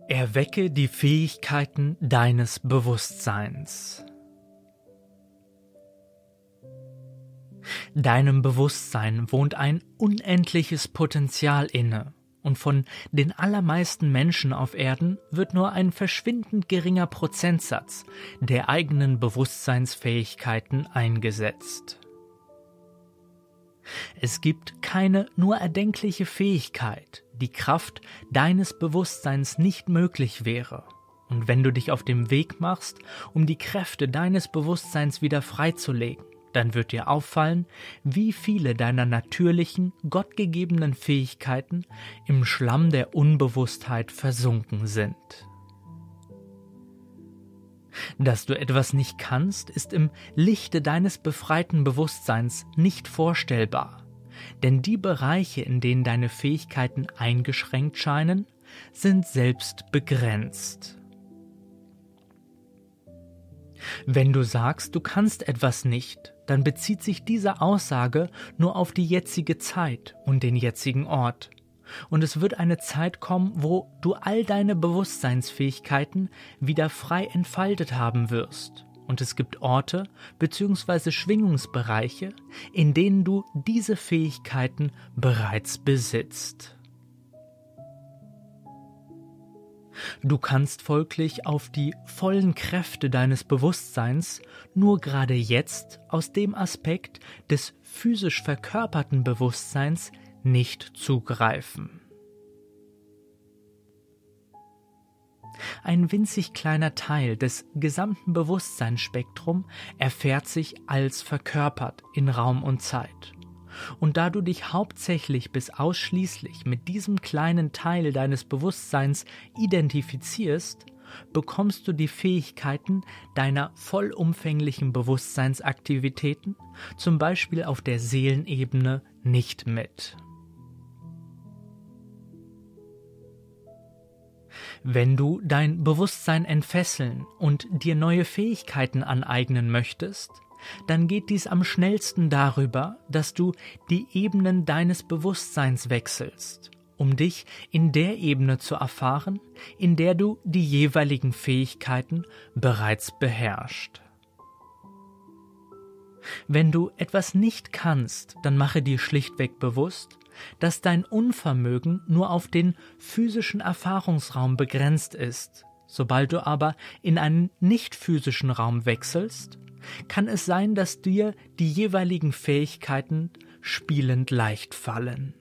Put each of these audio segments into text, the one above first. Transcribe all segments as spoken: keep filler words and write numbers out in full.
Erwecke die Fähigkeiten deines Bewusstseins. Deinem Bewusstsein wohnt ein unendliches Potenzial inne, und von den allermeisten Menschen auf Erden wird nur ein verschwindend geringer Prozentsatz der eigenen Bewusstseinsfähigkeiten eingesetzt. Es gibt keine nur erdenkliche Fähigkeit, die Kraft deines Bewusstseins nicht möglich wäre. Und wenn du dich auf dem Weg machst, um die Kräfte deines Bewusstseins wieder freizulegen, dann wird dir auffallen, wie viele deiner natürlichen, gottgegebenen Fähigkeiten im Schlamm der Unbewusstheit versunken sind. Dass du etwas nicht kannst, ist im Lichte deines befreiten Bewusstseins nicht vorstellbar. Denn die Bereiche, in denen deine Fähigkeiten eingeschränkt scheinen, sind selbst begrenzt. Wenn du sagst, du kannst etwas nicht, dann bezieht sich diese Aussage nur auf die jetzige Zeit und den jetzigen Ort. Und es wird eine Zeit kommen, wo du all deine Bewusstseinsfähigkeiten wieder frei entfaltet haben wirst. Und es gibt Orte bzw. Schwingungsbereiche, in denen du diese Fähigkeiten bereits besitzt. Du kannst folglich auf die vollen Kräfte deines Bewusstseins nur gerade jetzt aus dem Aspekt des physisch verkörperten Bewusstseins nicht zugreifen. Ein winzig kleiner Teil des gesamten Bewusstseinsspektrums erfährt sich als verkörpert in Raum und Zeit. Und da du dich hauptsächlich bis ausschließlich mit diesem kleinen Teil deines Bewusstseins identifizierst, bekommst du die Fähigkeiten deiner vollumfänglichen Bewusstseinsaktivitäten, zum Beispiel auf der Seelenebene, nicht mit. Wenn du dein Bewusstsein entfesseln und dir neue Fähigkeiten aneignen möchtest, dann geht dies am schnellsten darüber, dass du die Ebenen deines Bewusstseins wechselst, um dich in der Ebene zu erfahren, in der du die jeweiligen Fähigkeiten bereits beherrschst. Wenn du etwas nicht kannst, dann mache dir schlichtweg bewusst, dass dein Unvermögen nur auf den physischen Erfahrungsraum begrenzt ist. Sobald du aber in einen nicht-physischen Raum wechselst, kann es sein, dass dir die jeweiligen Fähigkeiten spielend leicht fallen.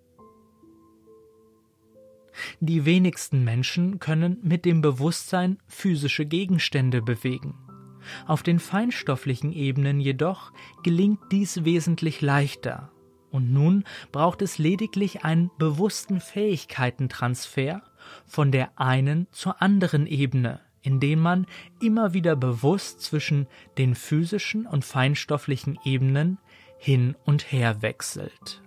Die wenigsten Menschen können mit dem Bewusstsein physische Gegenstände bewegen. Auf den feinstofflichen Ebenen jedoch gelingt dies wesentlich leichter. Und nun braucht es lediglich einen bewussten Fähigkeitentransfer von der einen zur anderen Ebene, indem man immer wieder bewusst zwischen den physischen und feinstofflichen Ebenen hin und her wechselt.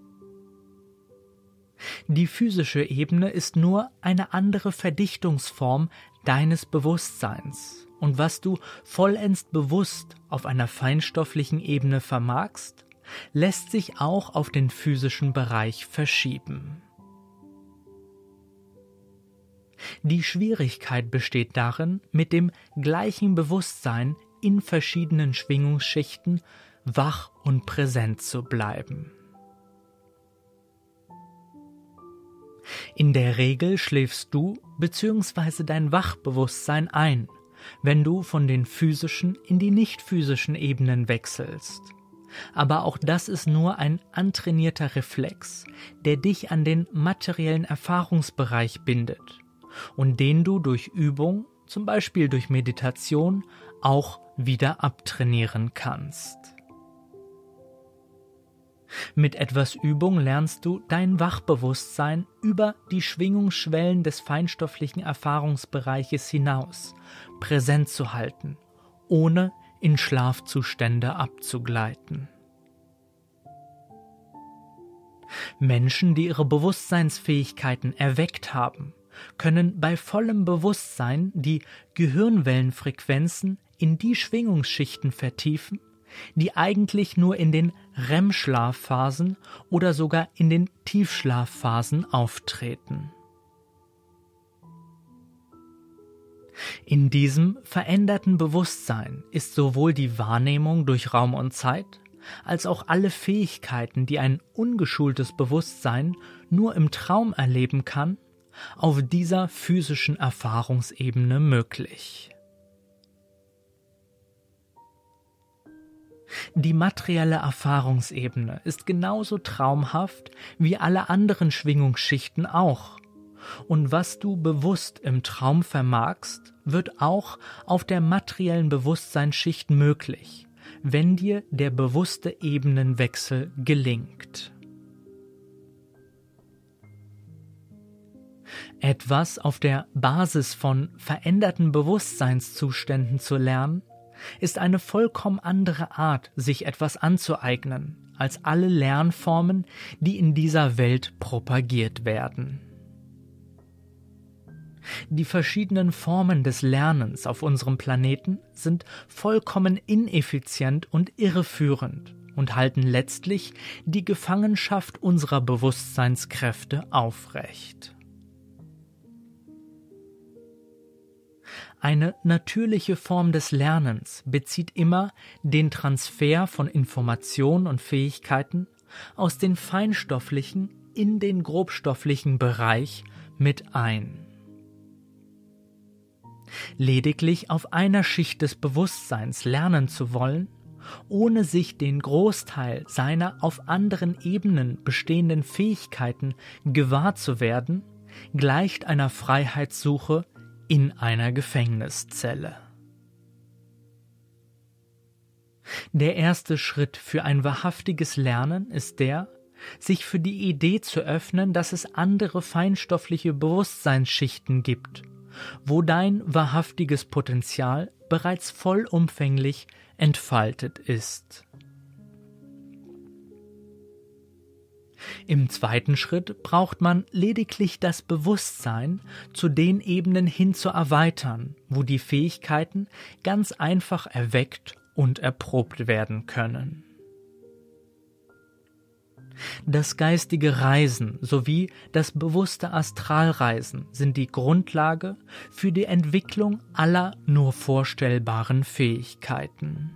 Die physische Ebene ist nur eine andere Verdichtungsform deines Bewusstseins. Und was du vollends bewusst auf einer feinstofflichen Ebene vermagst, lässt sich auch auf den physischen Bereich verschieben. Die Schwierigkeit besteht darin, mit dem gleichen Bewusstsein in verschiedenen Schwingungsschichten wach und präsent zu bleiben. In der Regel schläfst du bzw. dein Wachbewusstsein ein, wenn du von den physischen in die nicht physischen Ebenen wechselst. Aber auch das ist nur ein antrainierter Reflex, der dich an den materiellen Erfahrungsbereich bindet und den du durch Übung, zum Beispiel durch Meditation, auch wieder abtrainieren kannst. Mit etwas Übung lernst du dein Wachbewusstsein über die Schwingungsschwellen des feinstofflichen Erfahrungsbereiches hinaus präsent zu halten, ohne in Schlafzustände abzugleiten. Menschen, die ihre Bewusstseinsfähigkeiten erweckt haben, können bei vollem Bewusstsein die Gehirnwellenfrequenzen in die Schwingungsschichten vertiefen, die eigentlich nur in den R E M-Schlafphasen oder sogar in den Tiefschlafphasen auftreten. In diesem veränderten Bewusstsein ist sowohl die Wahrnehmung durch Raum und Zeit, als auch alle Fähigkeiten, die ein ungeschultes Bewusstsein nur im Traum erleben kann, auf dieser physischen Erfahrungsebene möglich. Die materielle Erfahrungsebene ist genauso traumhaft wie alle anderen Schwingungsschichten auch. Und was du bewusst im Traum vermagst, wird auch auf der materiellen Bewusstseinsschicht möglich, wenn dir der bewusste Ebenenwechsel gelingt. Etwas auf der Basis von veränderten Bewusstseinszuständen zu lernen, ist eine vollkommen andere Art, sich etwas anzueignen, als alle Lernformen, die in dieser Welt propagiert werden. Die verschiedenen Formen des Lernens auf unserem Planeten sind vollkommen ineffizient und irreführend und halten letztlich die Gefangenschaft unserer Bewusstseinskräfte aufrecht. Eine natürliche Form des Lernens bezieht immer den Transfer von Informationen und Fähigkeiten aus den feinstofflichen in den grobstofflichen Bereich mit ein. Lediglich auf einer Schicht des Bewusstseins lernen zu wollen, ohne sich den Großteil seiner auf anderen Ebenen bestehenden Fähigkeiten gewahr zu werden, gleicht einer Freiheitssuche in einer Gefängniszelle. Der erste Schritt für ein wahrhaftiges Lernen ist der, sich für die Idee zu öffnen, dass es andere feinstoffliche Bewusstseinsschichten gibt, wo dein wahrhaftiges Potenzial bereits vollumfänglich entfaltet ist. Im zweiten Schritt braucht man lediglich das Bewusstsein, zu den Ebenen hin zu erweitern, wo die Fähigkeiten ganz einfach erweckt und erprobt werden können. Das geistige Reisen sowie das bewusste Astralreisen sind die Grundlage für die Entwicklung aller nur vorstellbaren Fähigkeiten.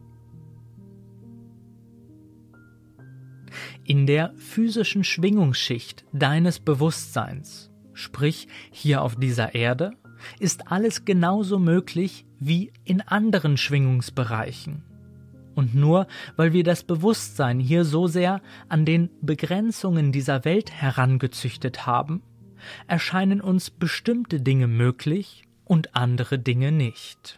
In der physischen Schwingungsschicht deines Bewusstseins, sprich hier auf dieser Erde, ist alles genauso möglich wie in anderen Schwingungsbereichen. Und nur weil wir das Bewusstsein hier so sehr an den Begrenzungen dieser Welt herangezüchtet haben, erscheinen uns bestimmte Dinge möglich und andere Dinge nicht.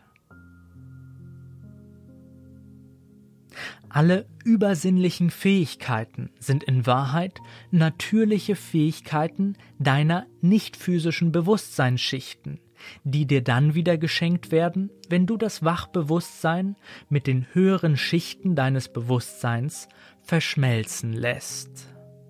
Alle übersinnlichen Fähigkeiten sind in Wahrheit natürliche Fähigkeiten deiner nicht-physischen Bewusstseinsschichten, die dir dann wieder geschenkt werden, wenn du das Wachbewusstsein mit den höheren Schichten deines Bewusstseins verschmelzen lässt.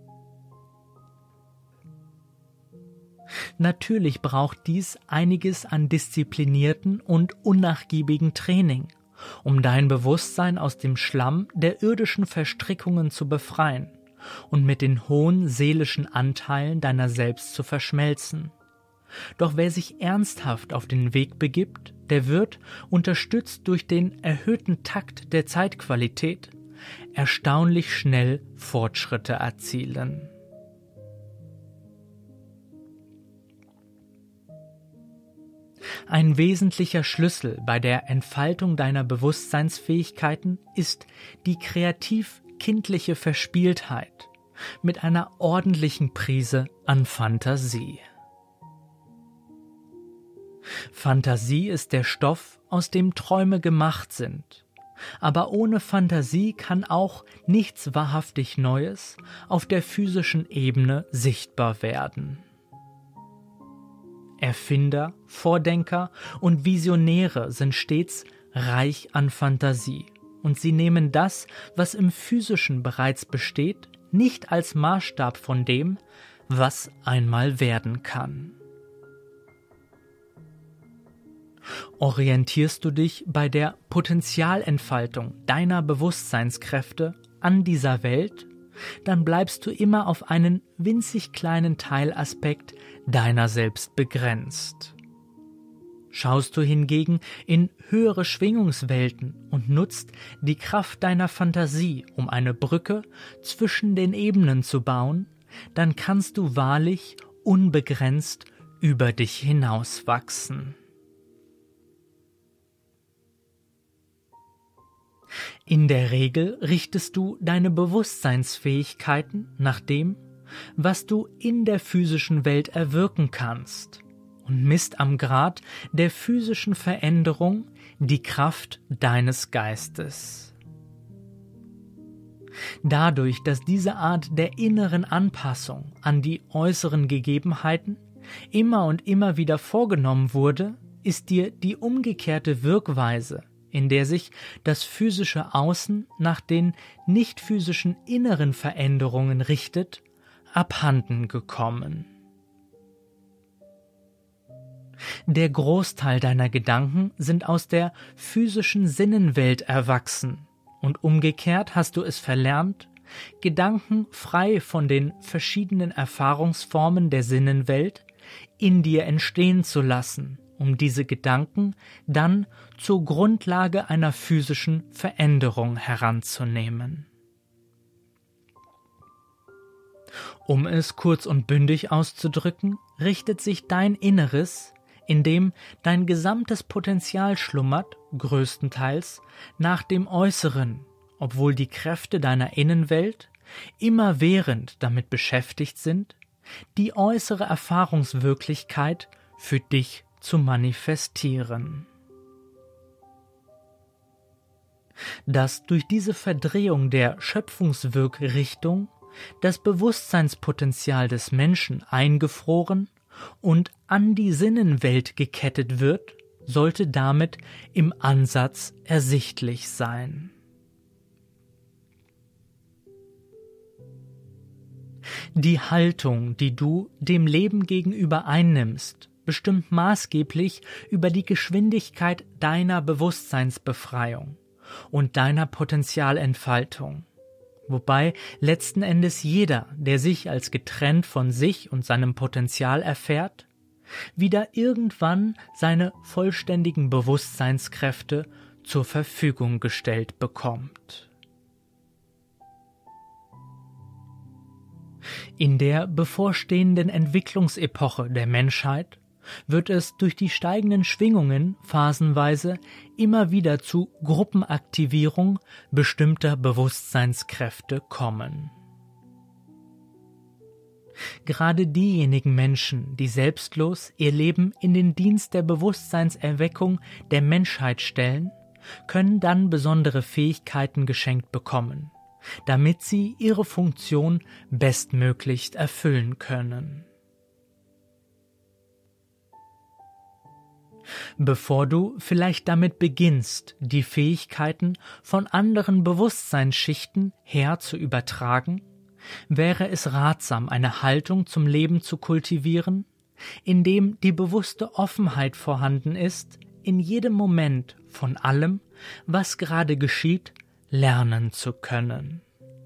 Natürlich braucht dies einiges an disziplinierten und unnachgiebigen Training, um dein Bewusstsein aus dem Schlamm der irdischen Verstrickungen zu befreien und mit den hohen seelischen Anteilen deiner selbst zu verschmelzen. Doch wer sich ernsthaft auf den Weg begibt, der wird, unterstützt durch den erhöhten Takt der Zeitqualität, erstaunlich schnell Fortschritte erzielen. Ein wesentlicher Schlüssel bei der Entfaltung deiner Bewusstseinsfähigkeiten ist die kreativ-kindliche Verspieltheit mit einer ordentlichen Prise an Fantasie. Fantasie ist der Stoff, aus dem Träume gemacht sind, aber ohne Fantasie kann auch nichts wahrhaftig Neues auf der physischen Ebene sichtbar werden. Erfinder, Vordenker und Visionäre sind stets reich an Fantasie und sie nehmen das, was im Physischen bereits besteht, nicht als Maßstab von dem, was einmal werden kann. Orientierst du dich bei der Potentialentfaltung deiner Bewusstseinskräfte an dieser Welt, dann bleibst du immer auf einen winzig kleinen Teilaspekt deiner selbst begrenzt. Schaust du hingegen in höhere Schwingungswelten und nutzt die Kraft deiner Fantasie, um eine Brücke zwischen den Ebenen zu bauen, dann kannst du wahrlich unbegrenzt über dich hinauswachsen. In der Regel richtest du deine Bewusstseinsfähigkeiten nach dem, was du in der physischen Welt erwirken kannst, und misst am Grad der physischen Veränderung die Kraft deines Geistes. Dadurch, dass diese Art der inneren Anpassung an die äußeren Gegebenheiten immer und immer wieder vorgenommen wurde, ist dir die umgekehrte Wirkweise, in der sich das physische Außen nach den nicht physischen inneren Veränderungen richtet, abhanden gekommen. Der Großteil deiner Gedanken sind aus der physischen Sinnenwelt erwachsen, und umgekehrt hast du es verlernt, Gedanken frei von den verschiedenen Erfahrungsformen der Sinnenwelt in dir entstehen zu lassen, um diese Gedanken dann zur Grundlage einer physischen Veränderung heranzunehmen. Um es kurz und bündig auszudrücken, richtet sich dein Inneres, in dem dein gesamtes Potenzial schlummert, größtenteils nach dem Äußeren, obwohl die Kräfte deiner Innenwelt immerwährend damit beschäftigt sind, die äußere Erfahrungswirklichkeit für dich zu manifestieren. Dass durch diese Verdrehung der Schöpfungswirkrichtung das Bewusstseinspotenzial des Menschen eingefroren und an die Sinnenwelt gekettet wird, sollte damit im Ansatz ersichtlich sein. Die Haltung, die du dem Leben gegenüber einnimmst, bestimmt maßgeblich über die Geschwindigkeit deiner Bewusstseinsbefreiung und deiner Potenzialentfaltung. Wobei letzten Endes jeder, der sich als getrennt von sich und seinem Potenzial erfährt, wieder irgendwann seine vollständigen Bewusstseinskräfte zur Verfügung gestellt bekommt. In der bevorstehenden Entwicklungsepoche der Menschheit wird es durch die steigenden Schwingungen phasenweise immer wieder zu Gruppenaktivierung bestimmter Bewusstseinskräfte kommen. Gerade diejenigen Menschen, die selbstlos ihr Leben in den Dienst der Bewusstseinserweckung der Menschheit stellen, können dann besondere Fähigkeiten geschenkt bekommen, damit sie ihre Funktion bestmöglich erfüllen können. Bevor du vielleicht damit beginnst, die Fähigkeiten von anderen Bewusstseinsschichten her zu übertragen, wäre es ratsam, eine Haltung zum Leben zu kultivieren, in dem die bewusste Offenheit vorhanden ist, in jedem Moment von allem, was gerade geschieht, lernen zu können.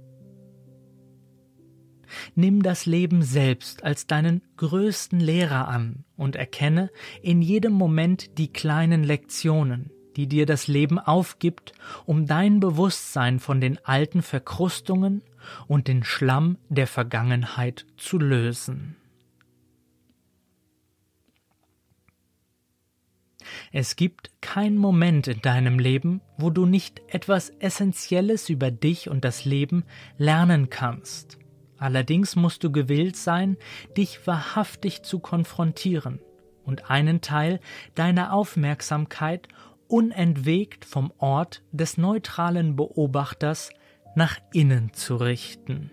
Nimm das Leben selbst als deinen größten Lehrer an und erkenne in jedem Moment die kleinen Lektionen, die dir das Leben aufgibt, um dein Bewusstsein von den alten Verkrustungen und den Schlamm der Vergangenheit zu lösen. Es gibt keinen Moment in deinem Leben, wo du nicht etwas Essentielles über dich und das Leben lernen kannst. Allerdings musst du gewillt sein, dich wahrhaftig zu konfrontieren und einen Teil deiner Aufmerksamkeit unentwegt vom Ort des neutralen Beobachters nach innen zu richten.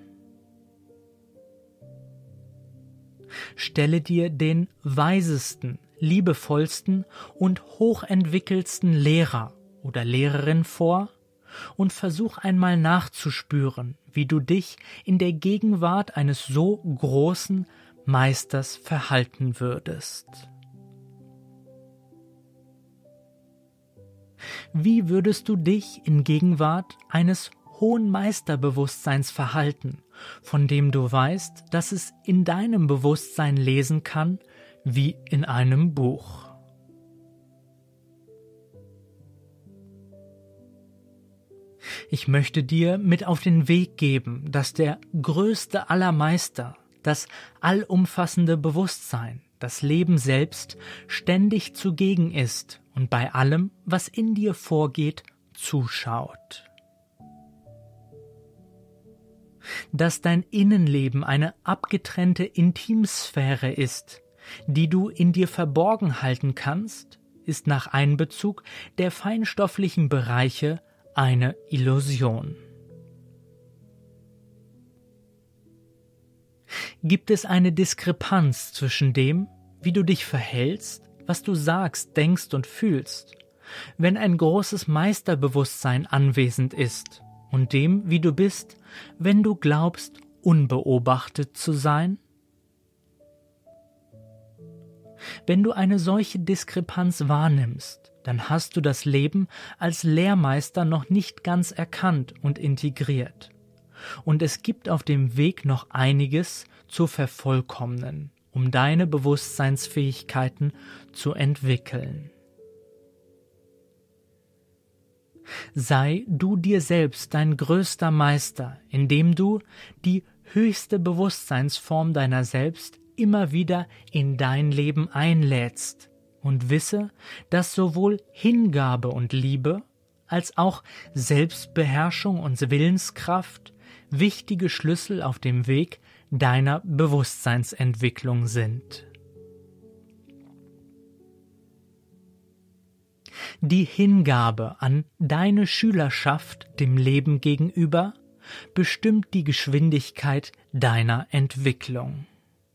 Stelle dir den weisesten, liebevollsten und hochentwickelsten Lehrer oder Lehrerin vor und versuch einmal nachzuspüren, wie du dich in der Gegenwart eines so großen Meisters verhalten würdest. Wie würdest du dich in Gegenwart eines hohen Meisterbewusstseins verhalten, von dem du weißt, dass es in deinem Bewusstsein lesen kann, wie in einem Buch? Ich möchte dir mit auf den Weg geben, dass der größte aller Meister, das allumfassende Bewusstsein, das Leben selbst, ständig zugegen ist und bei allem, was in dir vorgeht, zuschaut. Dass dein Innenleben eine abgetrennte Intimsphäre ist, die du in dir verborgen halten kannst, ist nach Einbezug der feinstofflichen Bereiche eine Illusion. Gibt es eine Diskrepanz zwischen dem, wie du dich verhältst, was du sagst, denkst und fühlst, wenn ein großes Meisterbewusstsein anwesend ist, und dem, wie du bist, wenn du glaubst, unbeobachtet zu sein? Wenn du eine solche Diskrepanz wahrnimmst, dann hast du das Leben als Lehrmeister noch nicht ganz erkannt und integriert. Und es gibt auf dem Weg noch einiges zu vervollkommnen, um deine Bewusstseinsfähigkeiten zu entwickeln. Sei du dir selbst dein größter Meister, indem du die höchste Bewusstseinsform deiner selbst immer wieder in dein Leben einlädst und wisse, dass sowohl Hingabe und Liebe als auch Selbstbeherrschung und Willenskraft wichtige Schlüssel auf dem Weg deiner Bewusstseinsentwicklung sind. Die Hingabe an deine Schülerschaft dem Leben gegenüber bestimmt die Geschwindigkeit deiner Entwicklung.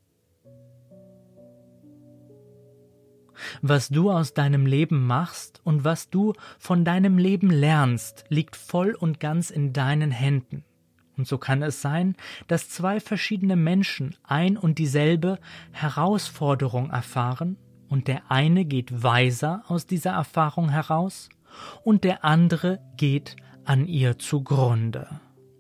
Was du aus deinem Leben machst und was du von deinem Leben lernst, liegt voll und ganz in deinen Händen. Und so kann es sein, dass zwei verschiedene Menschen ein und dieselbe Herausforderung erfahren, und der eine geht weiser aus dieser Erfahrung heraus und der andere geht an ihr zugrunde.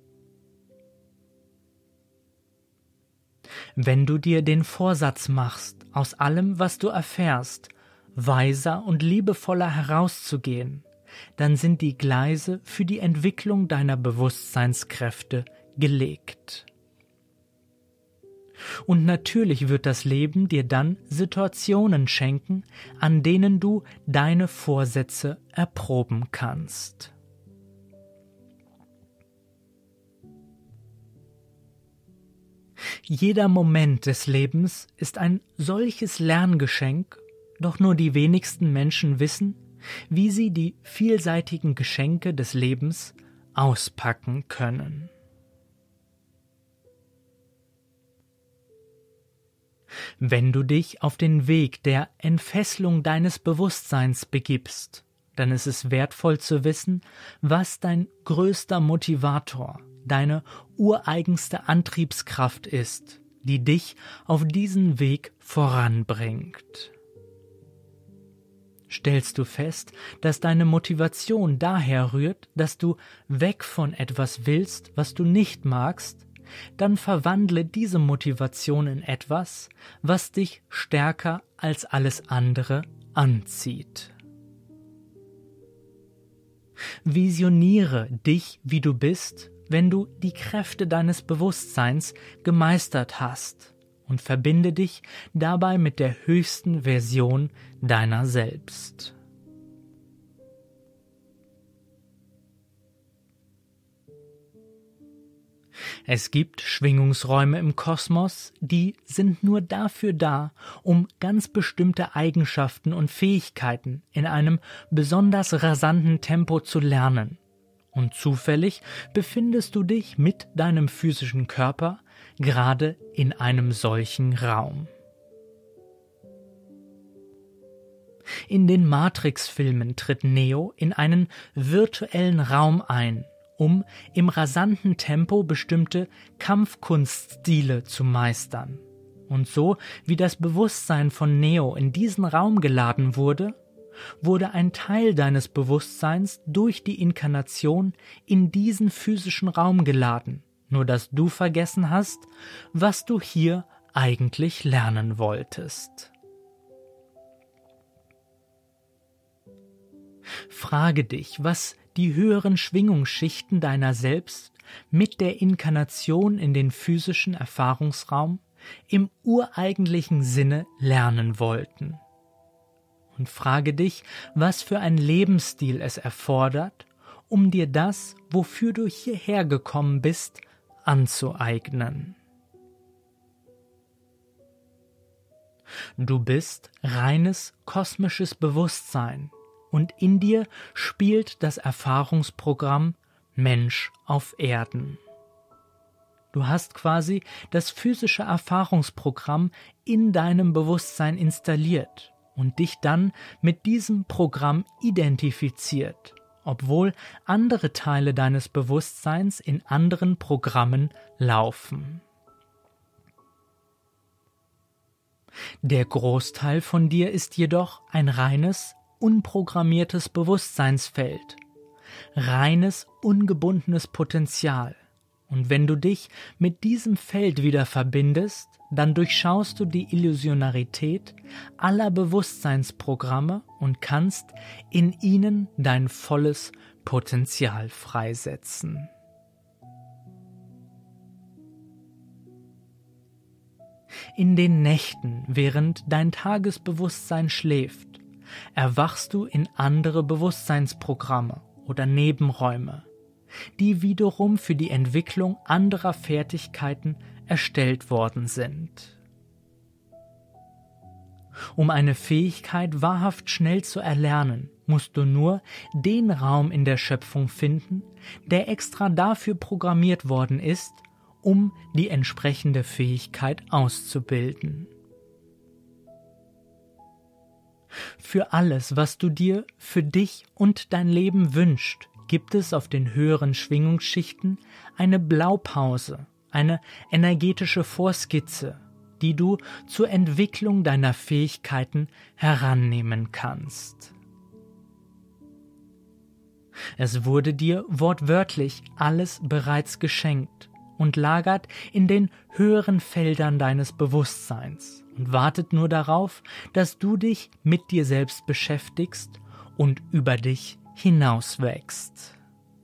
Wenn du dir den Vorsatz machst, aus allem, was du erfährst, weiser und liebevoller herauszugehen, dann sind die Gleise für die Entwicklung deiner Bewusstseinskräfte gelegt. Und natürlich wird das Leben dir dann Situationen schenken, an denen du deine Vorsätze erproben kannst. Jeder Moment des Lebens ist ein solches Lerngeschenk, doch nur die wenigsten Menschen wissen, wie sie die vielseitigen Geschenke des Lebens auspacken können. Wenn du dich auf den Weg der Entfesselung deines Bewusstseins begibst, dann ist es wertvoll zu wissen, was dein größter Motivator, deine ureigenste Antriebskraft ist, die dich auf diesen Weg voranbringt. Stellst du fest, dass deine Motivation daher rührt, dass du weg von etwas willst, was du nicht magst, dann verwandle diese Motivation in etwas, was dich stärker als alles andere anzieht. Visioniere dich, wie du bist, wenn du die Kräfte deines Bewusstseins gemeistert hast, und verbinde dich dabei mit der höchsten Version deiner selbst. Es gibt Schwingungsräume im Kosmos, die sind nur dafür da, um ganz bestimmte Eigenschaften und Fähigkeiten in einem besonders rasanten Tempo zu lernen. Und zufällig befindest du dich mit deinem physischen Körper gerade in einem solchen Raum. In den Matrix-Filmen tritt Neo in einen virtuellen Raum ein, um im rasanten Tempo bestimmte Kampfkunststile zu meistern. Und so wie das Bewusstsein von Neo in diesen Raum geladen wurde, wurde ein Teil deines Bewusstseins durch die Inkarnation in diesen physischen Raum geladen, nur dass du vergessen hast, was du hier eigentlich lernen wolltest. Frage dich, was die höheren Schwingungsschichten deiner selbst mit der Inkarnation in den physischen Erfahrungsraum im ureigentlichen Sinne lernen wollten. Und frage dich, was für ein Lebensstil es erfordert, um dir das, wofür du hierher gekommen bist, anzueignen. Du bist reines kosmisches Bewusstsein und in dir spielt das Erfahrungsprogramm Mensch auf Erden. Du hast quasi das physische Erfahrungsprogramm in deinem Bewusstsein installiert und dich dann mit diesem Programm identifiziert, obwohl andere Teile deines Bewusstseins in anderen Programmen laufen. Der Großteil von dir ist jedoch ein reines, unprogrammiertes Bewusstseinsfeld, reines, ungebundenes Potenzial. Und wenn du dich mit diesem Feld wieder verbindest, dann durchschaust du die Illusionarität aller Bewusstseinsprogramme und kannst in ihnen dein volles Potenzial freisetzen. In den Nächten, während dein Tagesbewusstsein schläft, erwachst du in andere Bewusstseinsprogramme oder Nebenräume, die wiederum für die Entwicklung anderer Fertigkeiten erstellt worden sind. Um eine Fähigkeit wahrhaft schnell zu erlernen, musst du nur den Raum in der Schöpfung finden, der extra dafür programmiert worden ist, um die entsprechende Fähigkeit auszubilden. Für alles, was du dir für dich und dein Leben wünschst, gibt es auf den höheren Schwingungsschichten eine Blaupause, eine energetische Vorskizze, die du zur Entwicklung deiner Fähigkeiten herannehmen kannst. Es wurde dir wortwörtlich alles bereits geschenkt und lagert in den höheren Feldern deines Bewusstseins und wartet nur darauf, dass du dich mit dir selbst beschäftigst und über dich hinauswächst.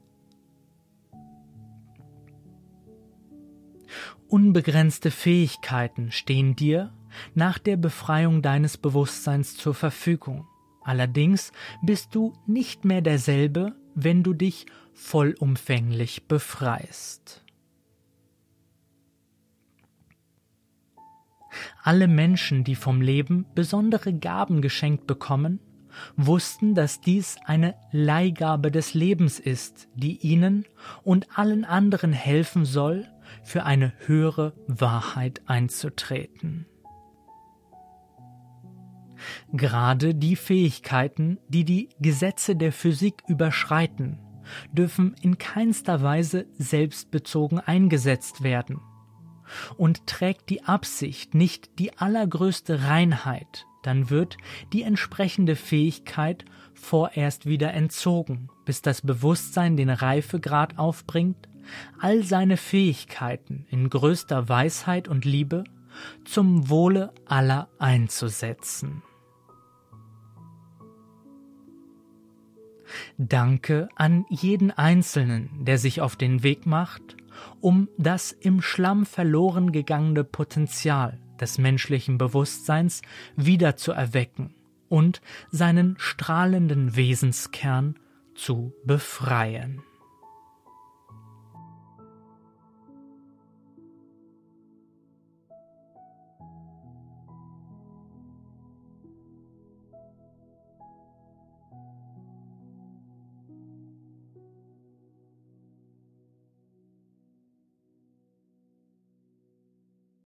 Unbegrenzte Fähigkeiten stehen dir nach der Befreiung deines Bewusstseins zur Verfügung. Allerdings bist du nicht mehr derselbe, wenn du dich vollumfänglich befreist. Alle Menschen, die vom Leben besondere Gaben geschenkt bekommen, wussten, dass dies eine Leihgabe des Lebens ist, die ihnen und allen anderen helfen soll, für eine höhere Wahrheit einzutreten. Gerade die Fähigkeiten, die die Gesetze der Physik überschreiten, dürfen in keinster Weise selbstbezogen eingesetzt werden. Und trägt die Absicht nicht die allergrößte Reinheit, dann wird die entsprechende Fähigkeit vorerst wieder entzogen, bis das Bewusstsein den Reifegrad aufbringt, all seine Fähigkeiten in größter Weisheit und Liebe zum Wohle aller einzusetzen. Danke an jeden Einzelnen, der sich auf den Weg macht, um das im Schlamm verloren gegangene Potenzial des menschlichen Bewusstseins wieder zu erwecken und seinen strahlenden Wesenskern zu befreien.